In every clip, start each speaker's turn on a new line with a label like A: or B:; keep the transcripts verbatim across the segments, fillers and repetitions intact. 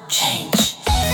A: change.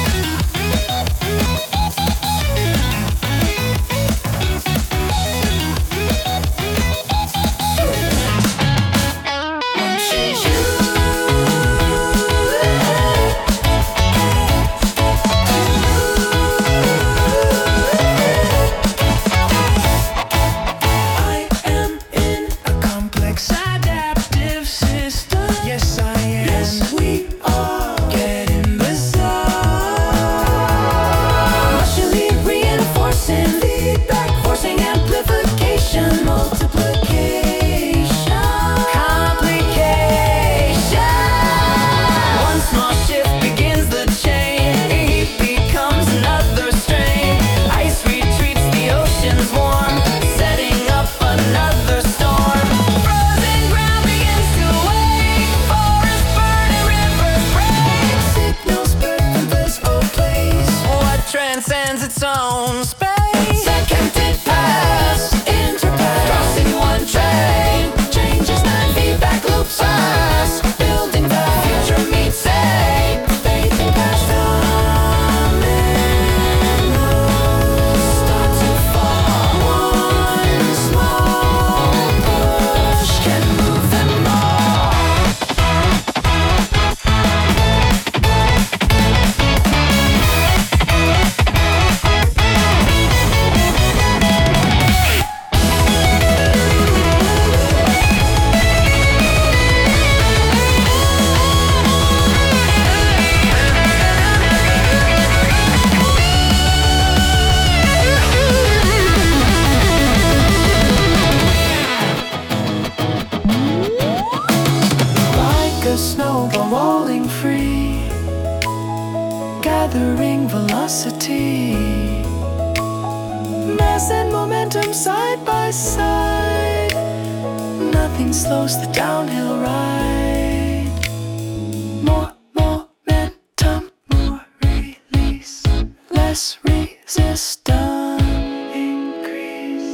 B: Transcends its own space. Second it pass, interpass, crossing one train, changes nine feedback loops fast, building fast, future meets sane, faith in past dominoes start to fall. One small push can move them all. A snowball rolling free, gathering velocity, mass and momentum side by side. Nothing slows the downhill ride. More momentum, more release, less resistance increase.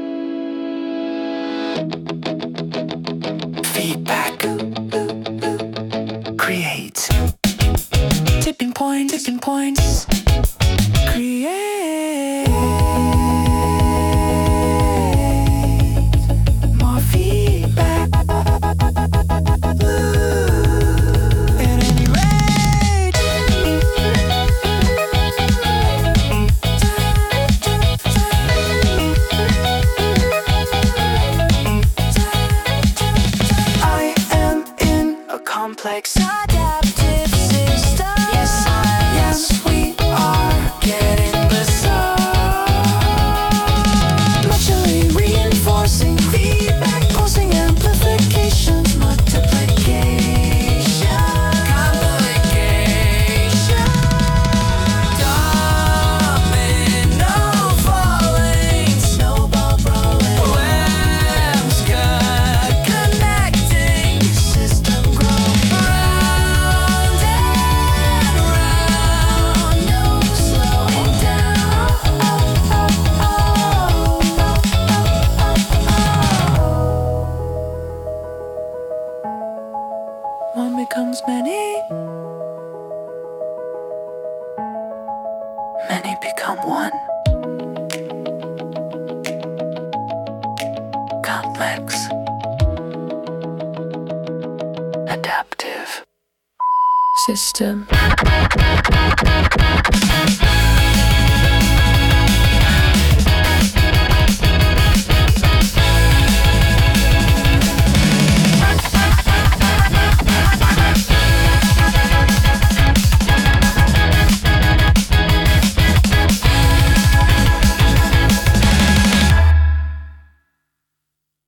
B: Feedback create tipping point, tipping points. Create more feedback. Ooh, at any rate, I am in a complex adaptive system. Yes, I am. Yes, we are getting bizarre. Mutually reinforcing feedback, pulsing amplification, multiplication, complication, domino falling, snowball rolling, webs cut, connecting, system growing. Round and round, no slowing down. Oh, oh, oh, oh. One becomes many, many become one. Complex, adaptive system.